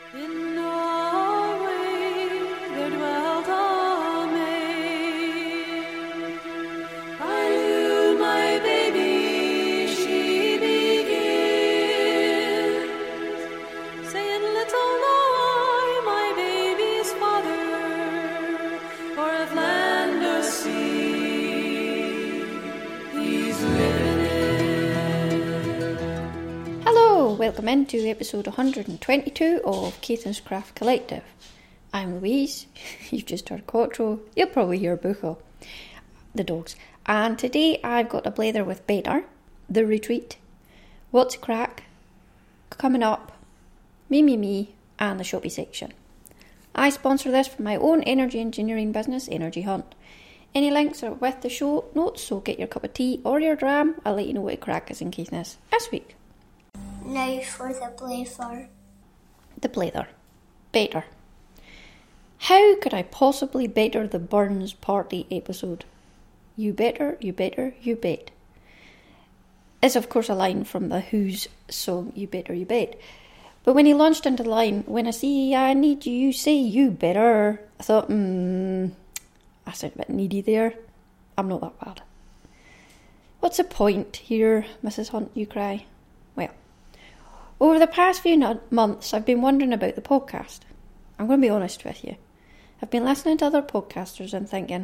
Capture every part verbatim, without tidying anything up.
In Norway there dwelt a maid. I knew my baby, she begins, saying, little know I my baby's father, or if land or sea, he's living in. Hello, welcome into episode one hundred twenty-two of Caithness Craft Collective. I'm Louise, you've just heard Quattro, you'll probably hear Buchel, the dogs. And today I've got a blather with Better, The Retreat, What's Crack, Coming Up, Me Me Me, and the Shoppy section. I sponsor this from my own energy engineering business, Energy Hunt. Any links are with the show notes, so get your cup of tea or your dram, I'll let you know what crack is in Caithness this week. Now for the blather. The blather. Better. How could I possibly better the Burns Party episode? You better, you better, you bet. Is of course a line from the Who's song You Better, You Bet. But when he launched into the line, when I see I need you, you say you better, I thought, hmm, I sound a bit needy there. I'm not that bad. What's the point here, Missus Hunt, you cry? Well, over the past few no- months, I've been wondering about the podcast. I'm going to be honest with you. I've been listening to other podcasters and thinking,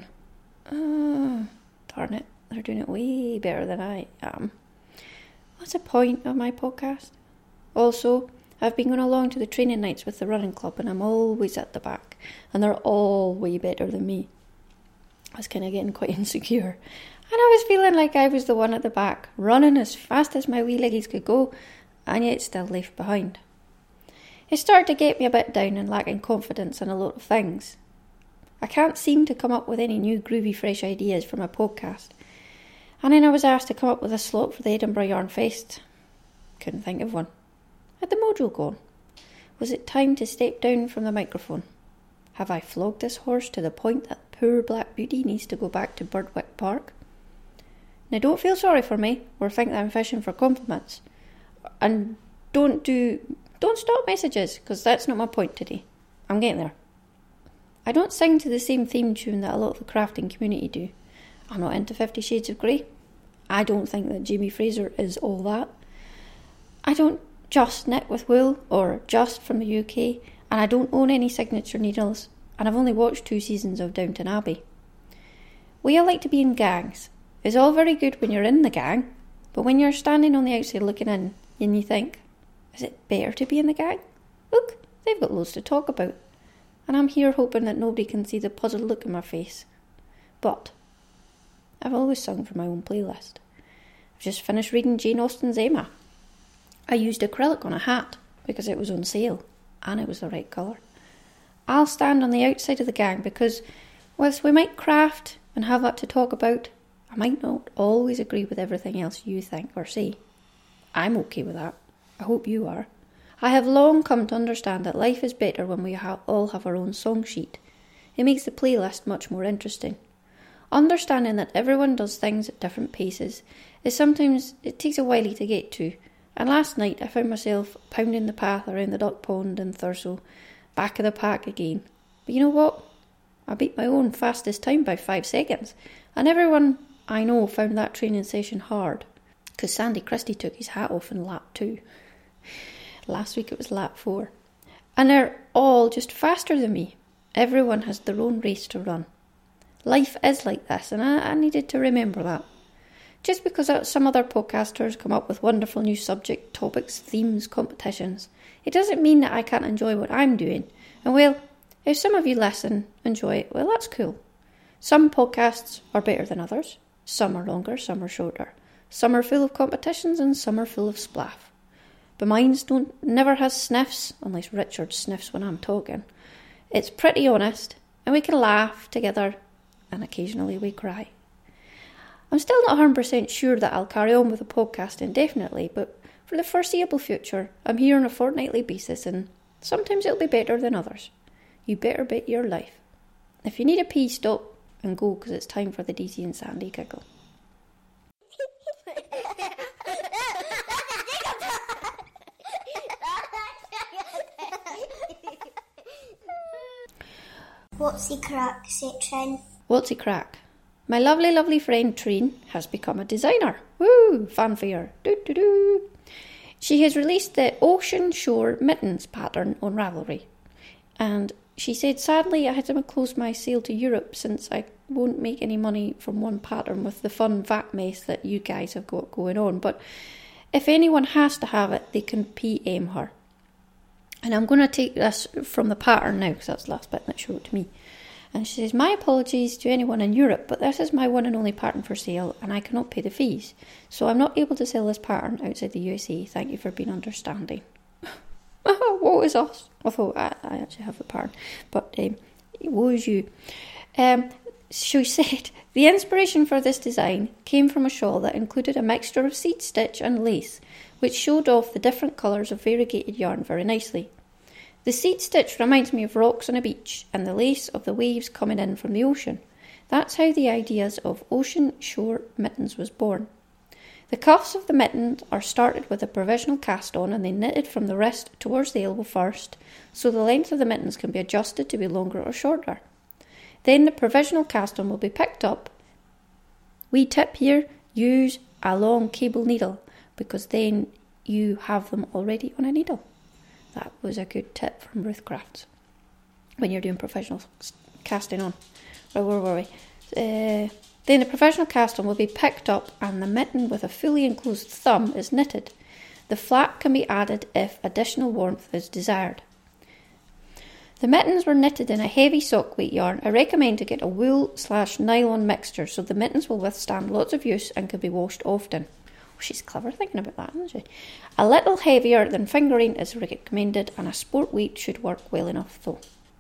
oh, darn it, they're doing it way better than I am. What's the point of my podcast? Also, I've been going along to the training nights with the running club and I'm always at the back, and they're all way better than me. I was kind of getting quite insecure. And I was feeling like I was the one at the back, running as fast as my wee leggies could go, and yet still left behind. It started to get me a bit down and lacking confidence in a lot of things. I can't seem to come up with any new groovy fresh ideas for my podcast. And then I was asked to come up with a slot for the Edinburgh Yarn Fest. Couldn't think of one. Had the mojo gone? Was it time to step down from the microphone? Have I flogged this horse to the point that poor Black Beauty needs to go back to Birdwick Park? Now don't feel sorry for me or think that I'm fishing for compliments. And don't do, don't stop messages, because that's not my point today. I'm getting there. I don't sing to the same theme tune that a lot of the crafting community do. I'm not into Fifty Shades of Grey. I don't think that Jamie Fraser is all that. I don't just knit with wool or just from the U K, and I don't own any signature needles, and I've only watched two seasons of Downton Abbey. We all like to be in gangs. It's all very good when you're in the gang, but when you're standing on the outside looking in, and you think, is it better to be in the gang? Look, they've got loads to talk about. And I'm here hoping that nobody can see the puzzled look in my face. But I've always sung for my own playlist. I've just finished reading Jane Austen's Emma. I used acrylic on a hat because it was on sale and it was the right colour. I'll stand on the outside of the gang because whilst we might craft and have that to talk about, I might not always agree with everything else you think or say. I'm okay with that. I hope you are. I have long come to understand that life is better when we ha- all have our own song sheet. It makes the playlist much more interesting. Understanding that everyone does things at different paces is sometimes, it takes a while to get to. And last night I found myself pounding the path around the duck pond in Thurso, back of the pack again. But you know what? I beat my own fastest time by five seconds. And everyone I know found that training session hard. Because Sandy Christie took his hat off in lap two. Last week it was lap four. And they're all just faster than me. Everyone has their own race to run. Life is like this, and I, I needed to remember that. Just because some other podcasters come up with wonderful new subject, topics, themes, competitions, it doesn't mean that I can't enjoy what I'm doing. And well, if some of you listen, enjoy it, well, that's cool. Some podcasts are better than others. Some are longer, some are shorter. Some are full of competitions and some are full of splaff. But mine's don't never has sniffs, unless Richard sniffs when I'm talking. It's pretty honest, and we can laugh together, and occasionally we cry. I'm still not one hundred percent sure that I'll carry on with the podcast indefinitely, but for the foreseeable future, I'm here on a fortnightly basis, and sometimes it'll be better than others. You better bet your life. If you need a pee, stop and go, because it's time for the Daisy and Sandy giggle. What's the crack section? What's a crack? My lovely, lovely friend Treen has become a designer. Woo! Fanfare. Doo doo doo. She has released the Ocean Shore Mittens pattern on Ravelry. And she said, sadly, I had to close my sale to Europe since I won't make any money from one pattern with the fun V A T mess that you guys have got going on. But if anyone has to have it, they can P M her. And I'm going to take this from the pattern now, because that's the last bit that showed it to me. And she says, my apologies to anyone in Europe, but this is my one and only pattern for sale, and I cannot pay the fees. So I'm not able to sell this pattern outside the U S A. Thank you for being understanding. Woe is us. Although I, I actually have the pattern. But um, woe is you. Um, she said, the inspiration for this design came from a shawl that included a mixture of seed stitch and lace, which showed off the different colours of variegated yarn very nicely. The seed stitch reminds me of rocks on a beach, and the lace of the waves coming in from the ocean. That's how the ideas of Ocean Shore Mittens was born. The cuffs of the mittens are started with a provisional cast on and then knitted from the wrist towards the elbow first, so the length of the mittens can be adjusted to be longer or shorter. Then the provisional cast on will be picked up. Wee tip here, use a long cable needle, because then you have them already on a needle. That was a good tip from Ruth Crafts when you're doing professional casting on. Right, where were we? Uh, then the professional cast on will be picked up and the mitten with a fully enclosed thumb is knitted. The flap can be added if additional warmth is desired. The mittens were knitted in a heavy sock weight yarn. I recommend to get a wool slash nylon mixture so the mittens will withstand lots of use and can be washed often. Oh, she's clever thinking about that, isn't she? A little heavier than fingering is recommended, and a sport weight should work well enough though.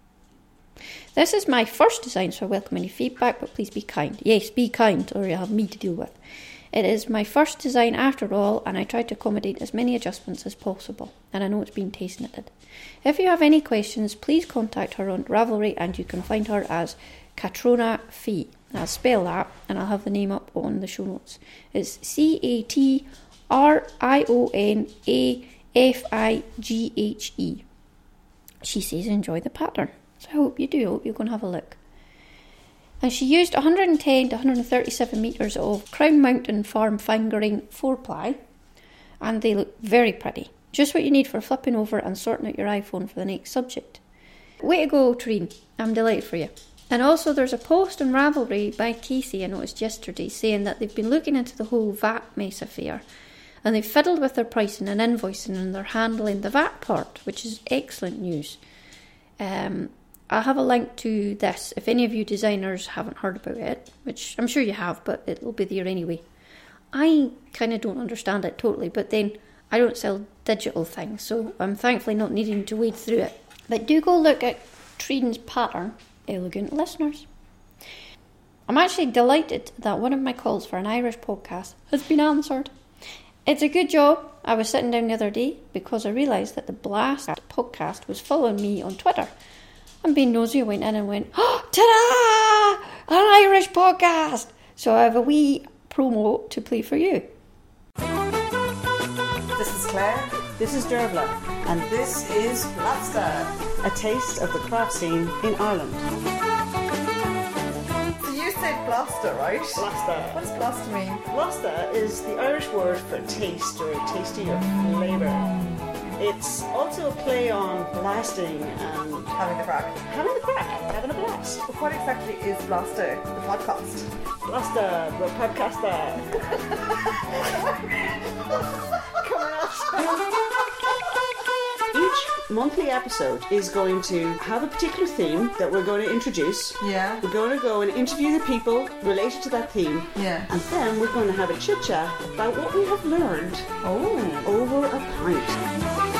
This is my first design, so I welcome any feedback, but please be kind. Yes, be kind, or you'll have me to deal with. It is my first design after all, and I tried to accommodate as many adjustments as possible, and I know it's been taste knitted. If you have any questions, please contact her on Ravelry, and you can find her as Catriona Fee. I'll spell that, and I'll have the name up on the show notes. It's C A T R I O N A F I G H E. She says enjoy the pattern. So I hope you do. I hope you're going to have a look. And she used one hundred ten to one hundred thirty-seven metres of Crown Mountain Farm fingering four ply, and they look very pretty. Just what you need for flipping over and sorting out your iPhone for the next subject. Way to go, Treen. I'm delighted for you. And also there's a post on Ravelry by Casey I noticed yesterday saying that they've been looking into the whole V A T mess affair, and they've fiddled with their pricing and invoicing, and they're handling the V A T part, which is excellent news. Um, I'll have a link to this if any of you designers haven't heard about it, which I'm sure you have, but it'll be there anyway. I kind of don't understand it totally, but then I don't sell digital things, so I'm thankfully not needing to wade through it. But do go look at Treen's pattern, elegant listeners. I'm actually delighted that one of my calls for an Irish podcast has been answered. It's a good job. I was sitting down the other day because I realised that the Blast podcast was following me on Twitter. And being nosy, I went in and went, oh, ta-da! An Irish podcast! So I have a wee promo to play for you. This is Claire. This is Dervla, And this is Blasta. a taste of the craft scene in Ireland. So you said Blasta, right? Blasta. What does Blasta mean? Blasta is the Irish word for taste or tasty or flavour. It's also a play on blasting and Having the crack. having a crack, having a blast. But what exactly is Blasta, the podcast? Blasta, the podcaster. Each monthly episode is going to have a particular theme that we're going to introduce. Yeah. We're going to go and interview the people related to that theme. Yeah. And then we're going to have a chit chat about what we have learned Oh. over a pint.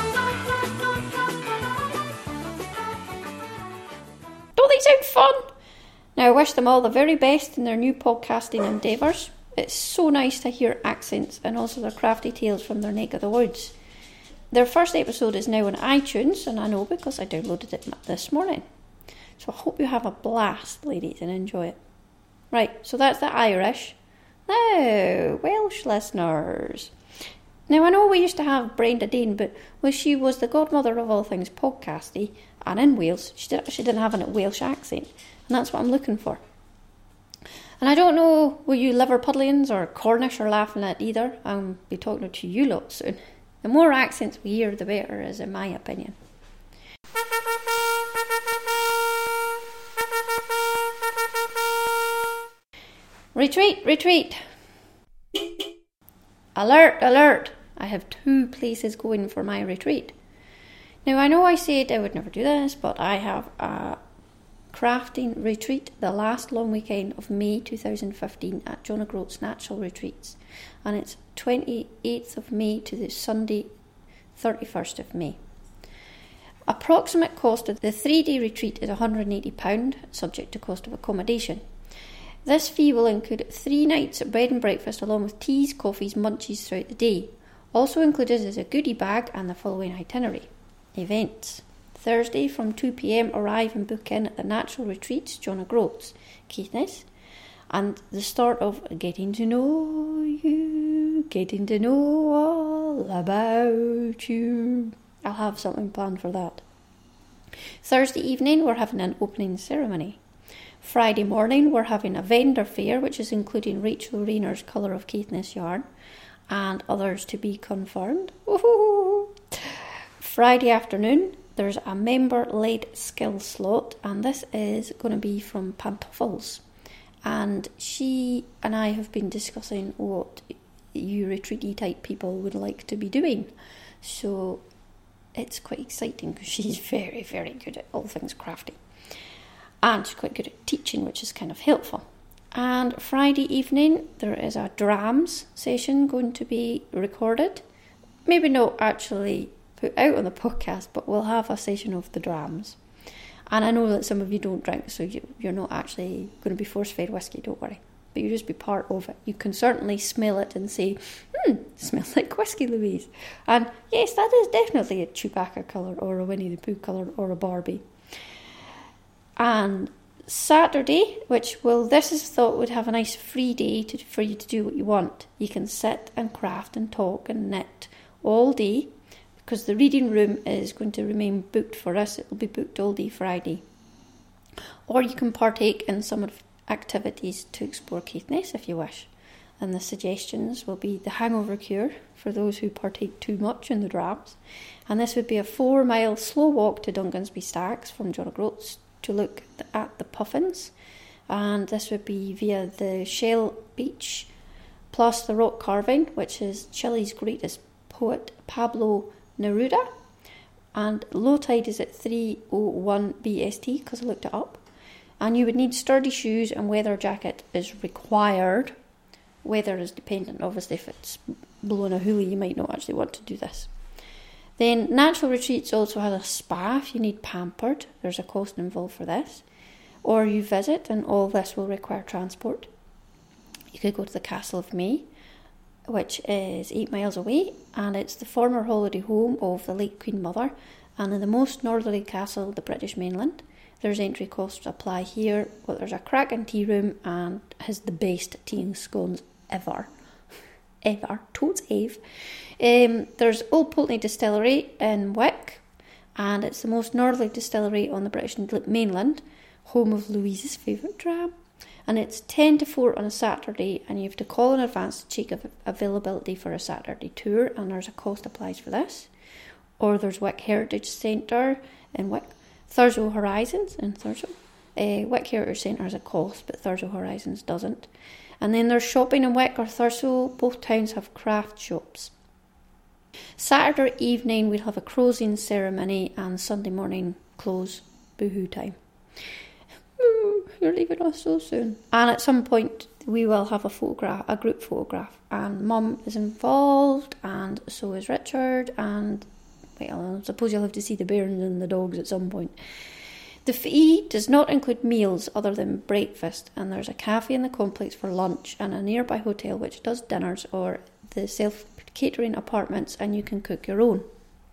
Don't they sound fun? Now I wish them all the very best in their new podcasting endeavours. It's so nice to hear accents and also their crafty tales from their neck of the woods. Their first episode is now on iTunes, and I know because I downloaded it this morning. So I hope you have a blast, ladies, and enjoy it. Right, so that's the Irish. Now, Welsh listeners. Now, I know we used to have Brenda Dane, but well, she was the godmother of all things podcasty, and in Wales, she, did, she didn't have a Welsh accent, and that's what I'm looking for. And I don't know, will you Liverpudlians or Cornish are laughing at either? I'll be talking to you lot soon. The more accents we hear, the better, is in my opinion. Retreat, retreat. Alert, alert. I have two places going for my retreat. Now, I know I said I would never do this, but I have a crafting retreat the last long weekend of May two thousand fifteen at John O'Groats Natural Retreats. And it's twenty-eighth of May to the Sunday thirty-first of May. Approximate cost of the three-day retreat is one hundred and eighty pounds, subject to cost of accommodation. This fee will include three nights at bed and breakfast along with teas, coffees, munchies throughout the day. Also included is a goodie bag and the following itinerary. Events. Thursday from two p.m. arrive and book in at the Natural Retreats, John O'Groats, Caithness, and the start of Getting to Know You, Getting to Know All About You. I'll have something planned for that. Thursday evening we're having an opening ceremony. Friday morning we're having a vendor fair, which is including Rachel Rayner's Colour of Caithness yarn and others to be confirmed. Woo-hoo. Friday afternoon there's a member-led skill slot, and this is going to be from Pantoffles. And she and I have been discussing what you retreaty type people would like to be doing. So it's quite exciting because she's very, very good at all things crafty. And she's quite good at teaching, which is kind of helpful. And Friday evening, there is a drams session going to be recorded. Maybe not actually put out on the podcast, but we'll have a session of the drams. And I know that some of you don't drink, so you, you're not actually going to be force-fed whiskey, don't worry. But you just be part of it. You can certainly smell it and say, hmm, smells like whiskey, Louise. And yes, that is definitely a Chewbacca colour or a Winnie the Pooh colour or a Barbie. And Saturday, which, well, this is thought would have a nice free day to, for you to do what you want. You can sit and craft and talk and knit all day, because the reading room is going to remain booked for us. It will be booked all day Friday. Or you can partake in some of activities to explore Caithness if you wish. And the suggestions will be the hangover cure for those who partake too much in the drams. And this would be a four mile slow walk to Dungansby Stacks from John O'Groats to look at the puffins, and this would be via the Shell Beach, plus the rock carving, which is Chile's greatest poet Pablo Neruda, and low tide is at three oh one B S T because I looked it up, and you would need sturdy shoes and weather jacket is required. Weather is dependent, obviously. If it's blowing a hoolie you might not actually want to do this. Then Natural Retreats also has a spa if you need pampered. There's a cost involved for this. Or you visit, and all this will require transport. You could go to the Castle of May, which is eight miles away, and it's the former holiday home of the late Queen Mother, and in the most northerly castle, the British mainland. There's entry costs to apply here. Well, there's a cracking tea room, and has the best tea and scones ever. Ever. Totes Ave. Um, there's Old Pulteney Distillery in Wick, and it's the most northerly distillery on the British mainland, home of Louise's favourite dram. And it's ten to four on a Saturday, and you have to call in advance to check availability for a Saturday tour, and there's a cost applies for this. Or there's Wick Heritage Centre in Wick, Thurso Horizons in Thurso. Uh, Wick Heritage Centre has a cost, but Thurso Horizons doesn't. And then there's shopping in Wick or Thurso. Both towns have craft shops. Saturday evening we'll have a closing ceremony, and Sunday morning close, boohoo time. Ooh, you're leaving us so soon. And at some point we will have a photograph, a group photograph, and Mum is involved, and so is Richard, and well, I suppose you'll have to see the bairns and the dogs at some point. The fee does not include meals other than breakfast, and there's a cafe in the complex for lunch and a nearby hotel which does dinners or the self-catering apartments, and you can cook your own.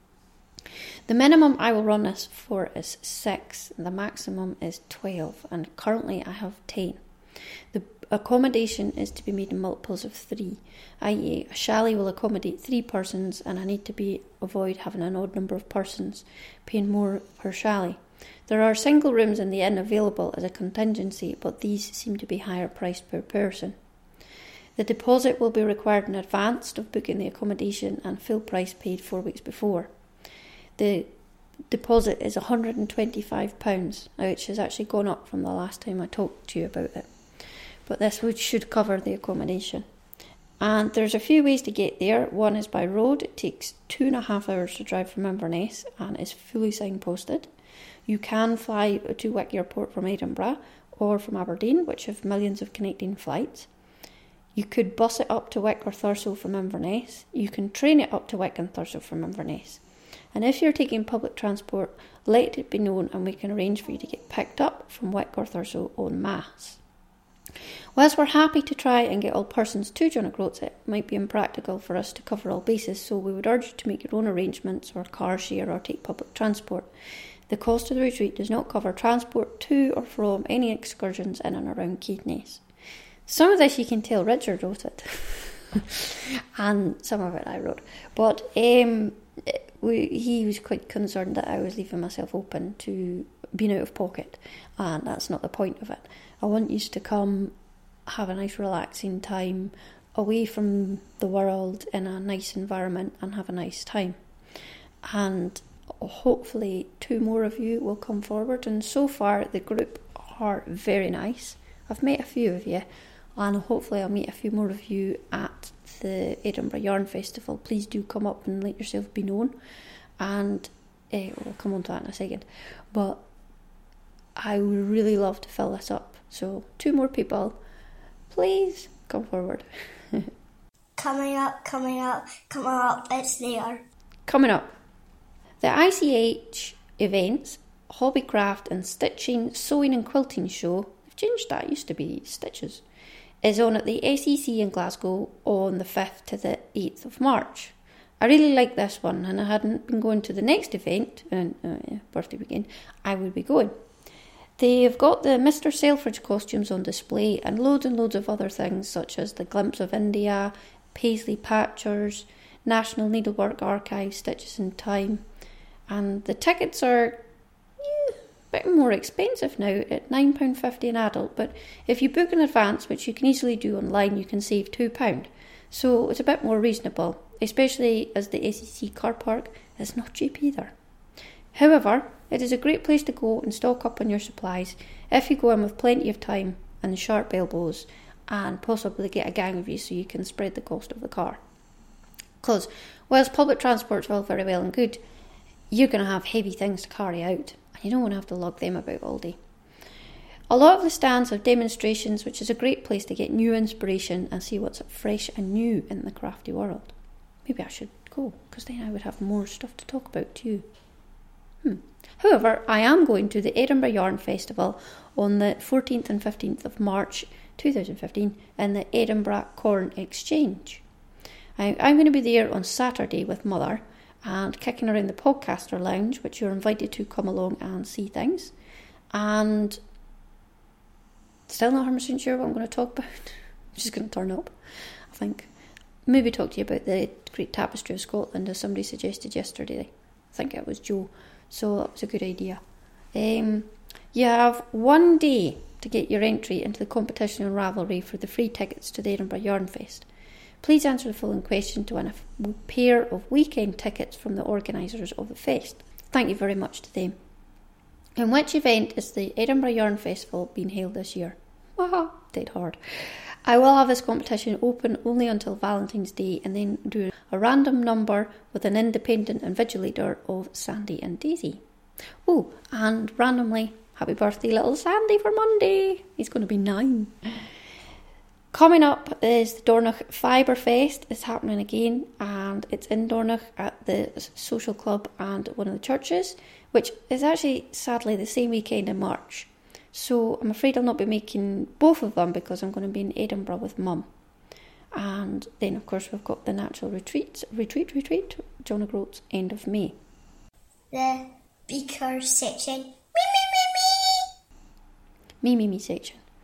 The minimum I will run this for is six, the maximum is twelve, and currently I have ten. The accommodation is to be made in multiples of three, that is a chalet will accommodate three persons and I need to be avoid having an odd number of persons, paying more per chalet. There are single rooms in the inn available as a contingency, but these seem to be higher priced per person. The deposit will be required in advance of booking the accommodation and full price paid four weeks before. The deposit is one hundred and twenty-five pounds, which has actually gone up from the last time I talked to you about it. But this would, should cover the accommodation. And there's a few ways to get there. One is by road. It takes two and a half hours to drive from Inverness and is fully signposted. You can fly to Wick Airport from Edinburgh or from Aberdeen, which have millions of connecting flights. You could bus it up to Wick or Thurso from Inverness. You can train it up to Wick and Thurso from Inverness. And if you're taking public transport, let it be known and we can arrange for you to get picked up from Wick or Thurso en masse. Whilst we're happy to try and get all persons to John O'Groats, it might be impractical for us to cover all bases, so we would urge you to make your own arrangements or car share or take public transport. The cost of the retreat does not cover transport to or from any excursions in and around Caithness. Some of this you can tell Richard wrote it, and some of it I wrote. But um, we, he was quite concerned that I was leaving myself open to being out of pocket, and that's not the point of it. I want you to come have a nice relaxing time away from the world in a nice environment and have a nice time. And hopefully two more of you will come forward, and so far the group are very nice. I've met a few of you, and hopefully I'll meet a few more of you at the Edinburgh Yarn Festival. Please do come up and let yourself be known, and uh, we'll come on to that in a second. But I would really love to fill this up, so two more people, please come forward. Coming up, coming up, coming up, it's there. Coming up, the I C H events, Hobbycraft and Stitching, Sewing and Quilting Show, they've changed that, it used to be Stitches, is on at the S E C in Glasgow on the fifth to the eighth of March. I really like this one, and I hadn't been going to the next event, and uh, yeah, birthday weekend, I would be going. They've got the Mister Selfridge costumes on display and loads and loads of other things such as the Glimpse of India, Paisley Patchers, National Needlework Archive, Stitches in Time, and the tickets are yeah, a bit more expensive now at nine pounds fifty an adult, but if you book in advance, which you can easily do online, you can save two pounds, so it's a bit more reasonable, especially as the S E C car park is not cheap either. However, it is a great place to go and stock up on your supplies if you go in with plenty of time and sharp elbows, and possibly get a gang of you so you can spread the cost of the car. Because whilst public transport's all very well and good, you're going to have heavy things to carry out, and you don't want to have to lug them about all day. A lot of the stands have demonstrations, which is a great place to get new inspiration and see what's fresh and new in the crafty world. Maybe I should go, because then I would have more stuff to talk about to you. Hmm. However, I am going to the Edinburgh Yarn Festival on the fourteenth and fifteenth of March twenty fifteen in the Edinburgh Corn Exchange. I, I'm going to be there on Saturday with Mother and kicking around the Podcaster Lounge, which you're invited to come along and see things. And still not one hundred percent sure what I'm going to talk about. I'm just going to turn up, I think. Maybe talk to you about the Great Tapestry of Scotland, as somebody suggested yesterday. I think it was Joe. So that was a good idea. Um, you have one day to get your entry into the competition and Ravelry for the free tickets to the Edinburgh Yarn Fest. Please answer the following question to win a pair of weekend tickets from the organisers of the fest. Thank you very much to them. In which event is the Edinburgh Yarn Festival being held this year? Waha, dead hard. I will have this competition open only until Valentine's Day and then do a random number with an independent invigilator of Sandy and Daisy. Oh, and randomly, happy birthday little Sandy for Monday. He's going to be nine. Coming up is the Dornoch Fibre Fest. It's happening again, and it's in Dornoch at the social club and one of the churches, which is actually sadly the same weekend in March. So I'm afraid I'll not be making both of them because I'm going to be in Edinburgh with Mum. And then, of course, we've got the Natural Retreat, Retreat, Retreat, John O'Groats, end of May. The beaker section. Me, me, me, me. Me, me, me section.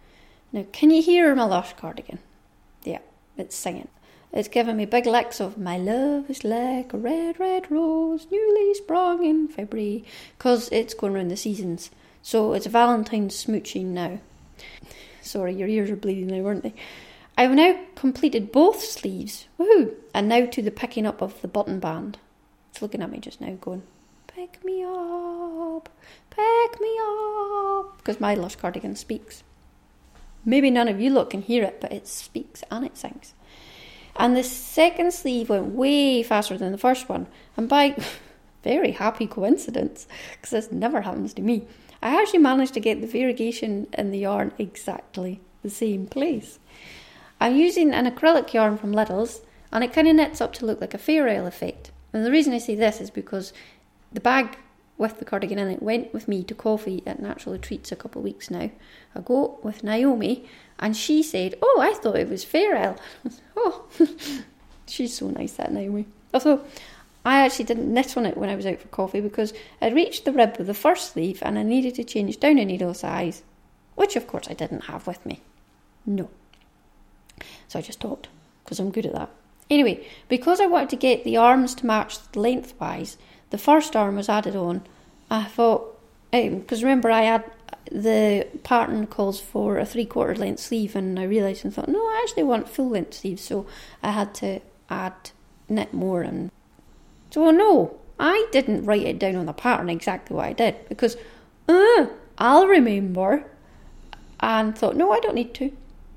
Now, can you hear my lush cardigan? Yeah, it's singing. It's giving me big licks of my love is like a red, red rose, newly sprung in February, because it's going around the seasons. So it's Valentine's smooching now. Sorry, your ears are bleeding now, weren't they? I've now completed both sleeves, woohoo, and now to the picking up of the button band. It's looking at me just now going, pick me up, pick me up, because my lush cardigan speaks. Maybe none of you lot can hear it, but it speaks and it sings. And the second sleeve went way faster than the first one, and by very happy coincidence, because this never happens to me, I actually managed to get the variegation in the yarn exactly the same place. I'm using an acrylic yarn from Lidl's, and it kind of knits up to look like a Fair Isle effect. And the reason I say this is because the bag with the cardigan in it went with me to coffee at Natural Treats a couple of weeks now ago with Naomi, and she said, oh, I thought it was Fair Isle. Oh, she's so nice, that Naomi. Also, I actually didn't knit on it when I was out for coffee because I'd reached the rib with the first sleeve and I needed to change down a needle size, which of course I didn't have with me. No. So I just talked, because I'm good at that. Anyway, because I wanted to get the arms to match lengthwise, the first arm was added on. I thought, because um, remember I had, the pattern calls for a three quarter length sleeve, and I realised and thought, no, I actually want full length sleeves, so I had to add knit more. And so no, I didn't write it down on the pattern exactly what I did, because uh, I'll remember, and thought, no, I don't need to.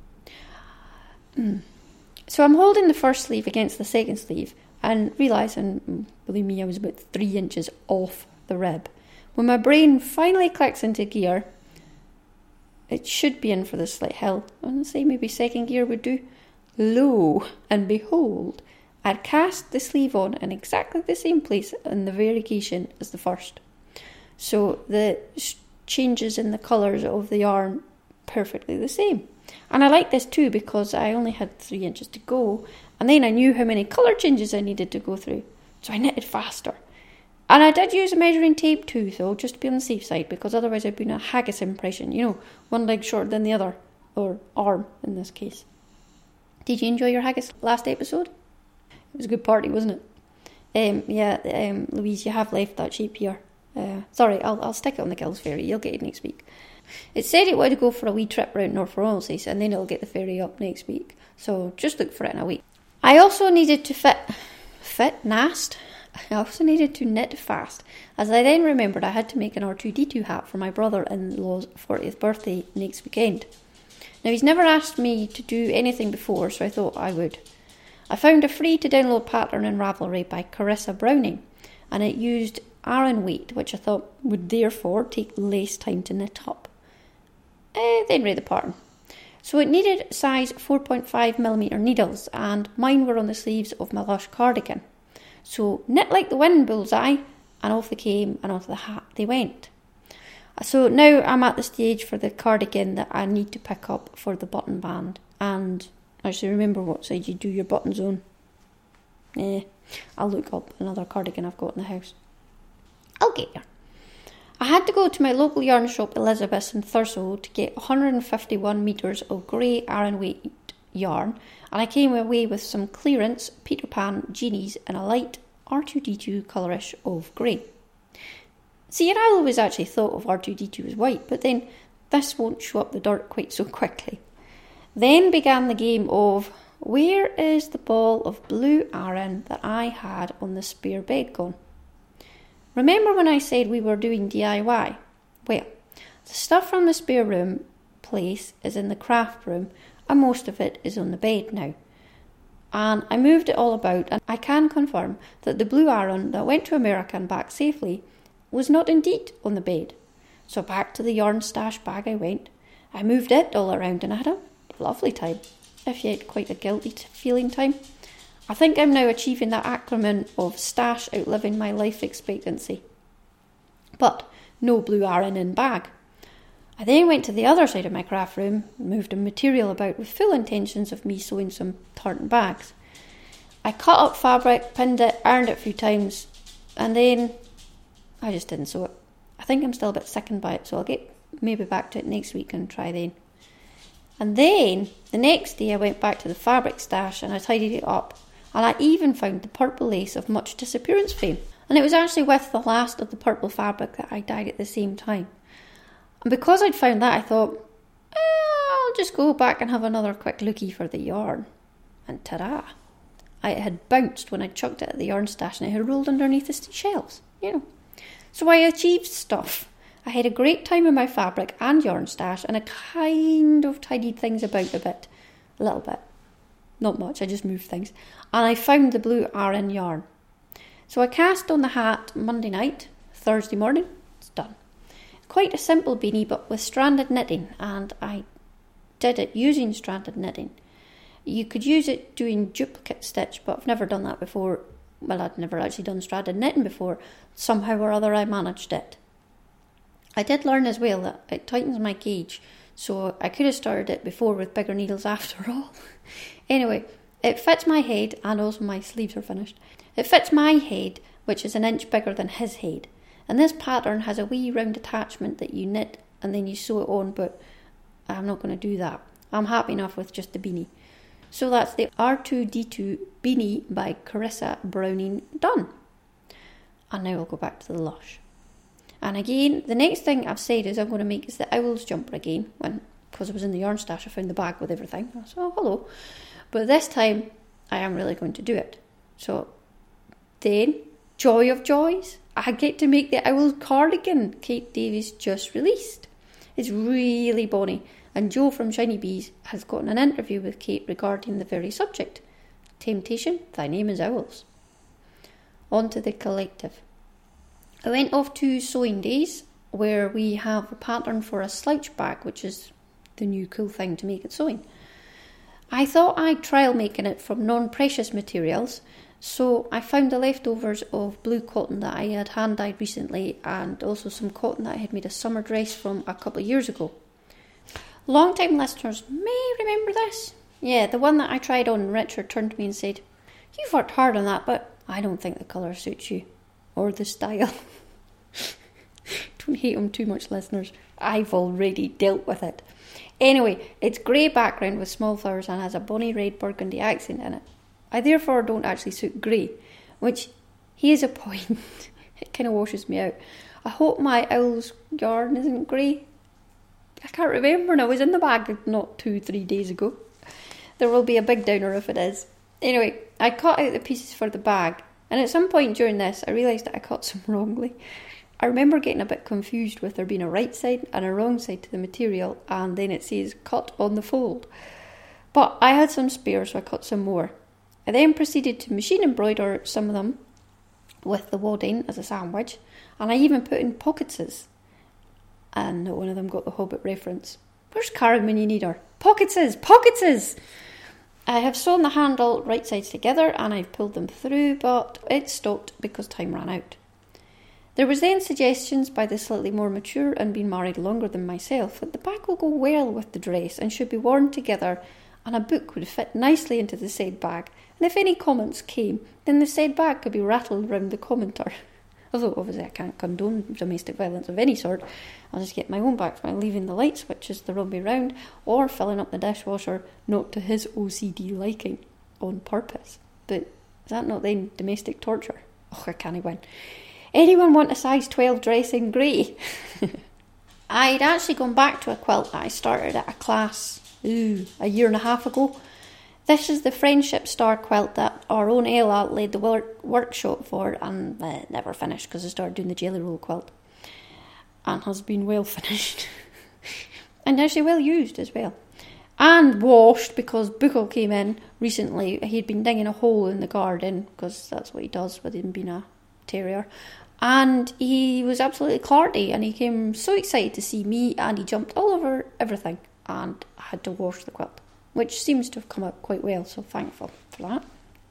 Mm. So I'm holding the first sleeve against the second sleeve and realising, believe me, I was about three inches off the rib. When my brain finally clicks into gear, it should be in for the slight hill. I'm going to say maybe second gear would do. Lo and behold, I'd cast the sleeve on in exactly the same place in the variegation as the first. So the changes in the colours of the yarn perfectly the same. And I like this too because I only had three inches to go, and then I knew how many colour changes I needed to go through, so I knitted faster. And I did use a measuring tape too, though, just to be on the safe side, because otherwise I'd been a haggis impression, you know, one leg shorter than the other, or arm in this case. Did you enjoy your haggis last episode? It was a good party, wasn't it? Um, yeah, um, Louise, you have left that shape here. Uh, sorry, I'll I'll stick it on the Gills Ferry. You'll get it next week. It said it wanted to go for a wee trip round North Royalties, and then it'll get the ferry up next week. So just look for it in a week. I also needed to fit, fit, nast. I also needed to knit fast, as I then remembered I had to make an R two D two hat for my brother-in-law's fortieth birthday next weekend. Now, he's never asked me to do anything before, so I thought I would. I found a free-to-download pattern in Ravelry by Carissa Browning, and it used Aran weight, which I thought would therefore take less time to knit up. Uh, then read the pattern. So it needed size four point five millimetre needles, and mine were on the sleeves of my Lush cardigan. So knit like the wind, bullseye, and off they came, and onto the hat they went. So now I'm at the stage for the cardigan that I need to pick up for the button band. And actually remember what side you do your buttons on. Eh, I'll look up another cardigan I've got in the house. I'll get there. I had to go to my local yarn shop Elizabeth's in Thurso to get one hundred fifty-one metres of grey Aran weight yarn, and I came away with some clearance Peter Pan genies in a light R two D two colourish of grey. See, and I always actually thought of R two D two as white, but then this won't show up the dirt quite so quickly. Then began the game of, where is the ball of blue Aran that I had on the spare bed gone? Remember when I said we were doing D I Y? Well, the stuff from the spare room place is in the craft room, and most of it is on the bed now. And I moved it all about, and I can confirm that the blue Aran that went to America and back safely was not indeed on the bed. So back to the yarn stash bag I went. I moved it all around and I had a lovely time, if yet quite a guilty feeling time. I think I'm now achieving that acronym of stash outliving my life expectancy. But no blue Aran in bag. I then went to the other side of my craft room, moved a material about with full intentions of me sewing some tartan bags. I cut up fabric, pinned it, ironed it a few times, and then I just didn't sew it. I think I'm still a bit sickened by it, so I'll get maybe back to it next week and try then. And then, the next day I went back to the fabric stash and I tidied it up. And I even found the purple lace of much disappearance fame. And it was actually with the last of the purple fabric that I dyed at the same time. And because I'd found that, I thought, eh, I'll just go back and have another quick lookie for the yarn. And ta-da! It had bounced when I chucked it at the yarn stash and it had rolled underneath the shelves, you know. So I achieved stuff. I had a great time in my fabric and yarn stash, and I kind of tidied things about a bit. A little bit. Not much, I just moved things. And I found the blue R N yarn. So I cast on the hat Monday night, Thursday morning, it's done. Quite a simple beanie, but with stranded knitting, and I did it using stranded knitting. You could use it doing duplicate stitch, but I've never done that before. Well, I'd never actually done stranded knitting before. Somehow or other I managed it. I did learn as well that it tightens my gauge, so I could have started it before with bigger needles after all. Anyway, it fits my head, and also my sleeves are finished. It fits my head, which is an inch bigger than his head. And this pattern has a wee round attachment that you knit and then you sew it on, but I'm not going to do that. I'm happy enough with just the beanie. So that's the R two D two beanie by Carissa Browning done. And now we'll go back to the Lush. And again, the next thing I've said is I'm going to make is the Owls jumper again. When, because I was in the yarn stash, I found the bag with everything. I was, oh, hello. But this time, I am really going to do it. So, then, joy of joys, I get to make the Owls cardigan Kate Davies just released. It's really bonny. And Jo from Shiny Bees has gotten an interview with Kate regarding the very subject. Temptation, thy name is Owls. On to the collective. I went off to Sewing Days, where we have a pattern for a slouch bag, which is the new cool thing to make at sewing. I thought I'd trial making it from non-precious materials, so I found the leftovers of blue cotton that I had hand-dyed recently, and also some cotton that I had made a summer dress from a couple of years ago. Long-time listeners may remember this. Yeah, the one that I tried on, Richard turned to me and said, "You've worked hard on that, but I don't think the colour suits you. Or the style." Don't hate him too much, listeners. I've already dealt with it. Anyway, it's grey background with small flowers and has a bonny red burgundy accent in it. I therefore don't actually suit grey, which, here's a point. It kind of washes me out. I hope my Owls yarn isn't grey. I can't remember, and I was in the bag not two, three days ago. There will be a big downer if it is. Anyway, I cut out the pieces for the bag, and at some point during this, I realised that I cut some wrongly. I remember getting a bit confused with there being a right side and a wrong side to the material, and then it says cut on the fold. But I had some spare, so I cut some more. I then proceeded to machine embroider some of them with the wadding as a sandwich, and I even put in pocketses. And not one of them got the Hobbit reference. Where's Karen when you need her? Pocketses! Pocketses! I have sewn the handle right sides together and I've pulled them through, but it stopped because time ran out. There was then suggestions by the slightly more mature and been married longer than myself that the bag will go well with the dress and should be worn together, and a book would fit nicely into the said bag, and if any comments came, then the said bag could be rattled round the commenter. Although obviously I can't condone domestic violence of any sort. I'll just get my own back by leaving the light switches the wrong way round, or filling up the dishwasher not to his O C D liking on purpose. But is that not then domestic torture? Oh, I can't win. Anyone want a size twelve dress in grey? I'd actually gone back to a quilt that I started at a class ooh, a year and a half ago. This is the Friendship Star quilt that our own Ella led the work- workshop for and uh, never finished because I started doing the Jelly Roll quilt. And has been well finished. And actually well used as well. And washed because Buckle came in recently. He'd been digging a hole in the garden because that's what he does with him being a terrier. And he was absolutely clarty and he came so excited to see me and he jumped all over everything. And I had to wash the quilt, which seems to have come out quite well, so thankful for that.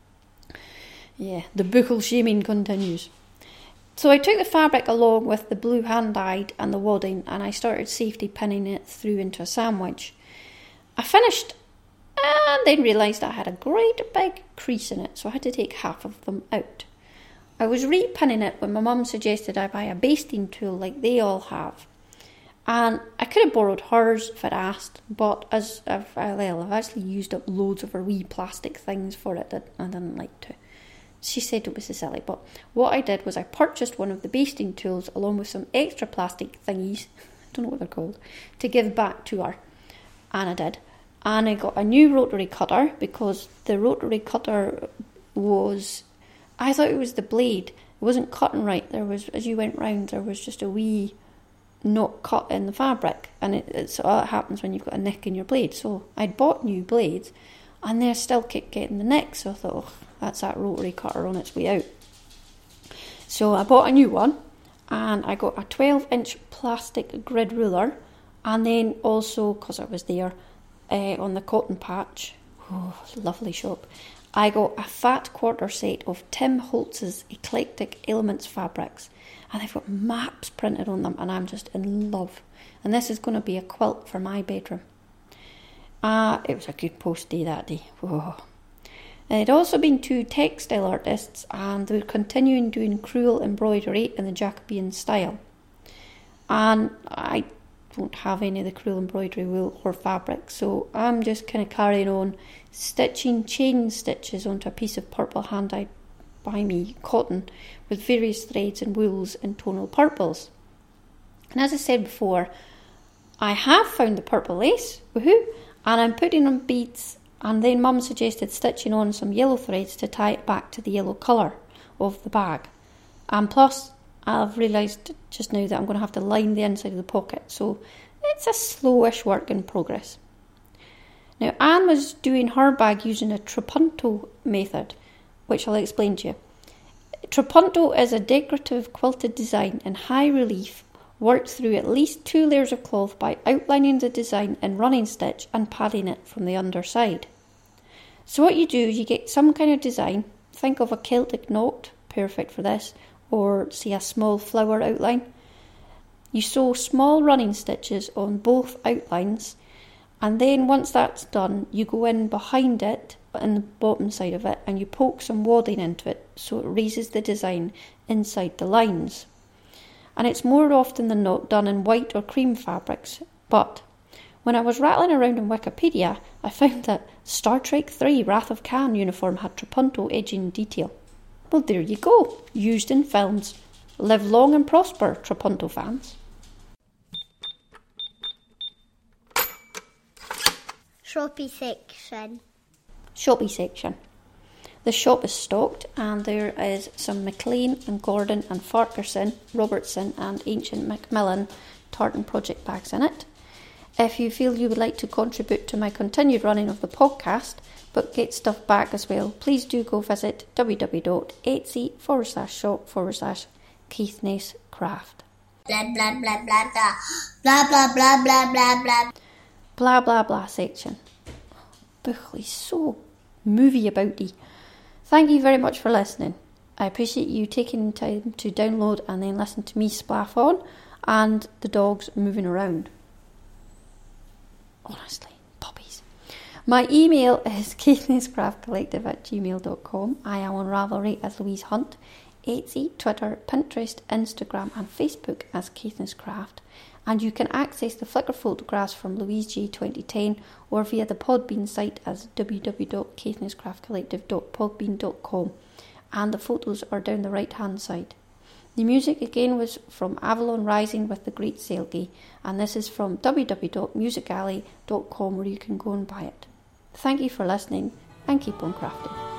Yeah, the buckle shaming continues. So I took the fabric along with the blue hand-dyed and the wadding, and I started safety pinning it through into a sandwich. I finished and then realised I had a great big crease in it, so I had to take half of them out. I was re-pinning it when my mum suggested I buy a basting tool like they all have. And I could have borrowed hers if I'd asked, but as I've, well, I've actually used up loads of her wee plastic things for it that I didn't like to. She said it was so silly, but what I did was I purchased one of the basting tools along with some extra plastic thingies, I don't know what they're called, to give back to her. And I did. And I got a new rotary cutter because the rotary cutter was, I thought it was the blade. It wasn't cutting right. There was, as you went round, there was just a wee not cut in the fabric, and it, it sort of happens when you've got a nick in your blade. So I'd bought new blades, and they still kept getting the nick, so I thought, oh, that's that rotary cutter on its way out. So I bought a new one, and I got a twelve inch plastic grid ruler, and then also, because I was there uh, on the cotton patch, oh, lovely shop, I got a fat quarter set of Tim Holtz's Eclectic Elements fabrics, and they've got maps printed on them, and I'm just in love. And this is going to be a quilt for my bedroom. Uh, it was a good post day that day. Whoa. There'd also been two textile artists, and they were continuing doing crewel embroidery in the Jacobean style. And I don't have any of the crewel embroidery wool or fabric, so I'm just kind of carrying on stitching chain stitches onto a piece of purple hand-dyed by me cotton with various threads and wools in tonal purples. And as I said before, I have found the purple lace, woohoo, and I'm putting on beads, and then Mum suggested stitching on some yellow threads to tie it back to the yellow colour of the bag. And plus, I've realised just now that I'm going to have to line the inside of the pocket, so it's a slowish work in progress. Now, Anne was doing her bag using a trapunto method, which I'll explain to you. Trapunto is a decorative quilted design in high relief, worked through at least two layers of cloth by outlining the design in running stitch and padding it from the underside. So what you do is you get some kind of design, think of a Celtic knot, perfect for this, or say a small flower outline. You sew small running stitches on both outlines, and then once that's done, you go in behind it, in the bottom side of it, and you poke some wadding into it so it raises the design inside the lines. And it's more often than not done in white or cream fabrics, but when I was rattling around in Wikipedia, I found that Star Trek three Wrath of Khan uniform had trapunto edging detail. Well, there you go, used in films. Live long and prosper, trapunto fans. Shoppy section. Shoppy section. The shop is stocked, and there is some McLean and Gordon and Farquharson, Robertson and Ancient Macmillan tartan project bags in it. If you feel you would like to contribute to my continued running of the podcast, but get stuff back as well, please do go visit www.etsy forward slash shop forward slash Caithness Craft. Blah, blah, blah, blah, blah. Blah, blah, blah, blah, blah, blah. Blah, blah, blah section. Buchley's so movie abouty. Thank you very much for listening. I appreciate you taking time to download and then listen to me splaff on and the dogs moving around. Honestly, puppies. My email is caithnesscraftcollective at gmail dot com. I am on Ravelry as Louise Hunt, Etsy, Twitter, Pinterest, Instagram and Facebook as Caithness Craft. And you can access the Flickr photographs from Louise J twenty ten or via the Podbean site as w w w dot caithnesscraftcollective dot podbean dot com, and the photos are down the right hand side. The music again was from Avalon Rising with the Great Selgie, and this is from w w w dot music alley dot com where you can go and buy it. Thank you for listening and keep on crafting.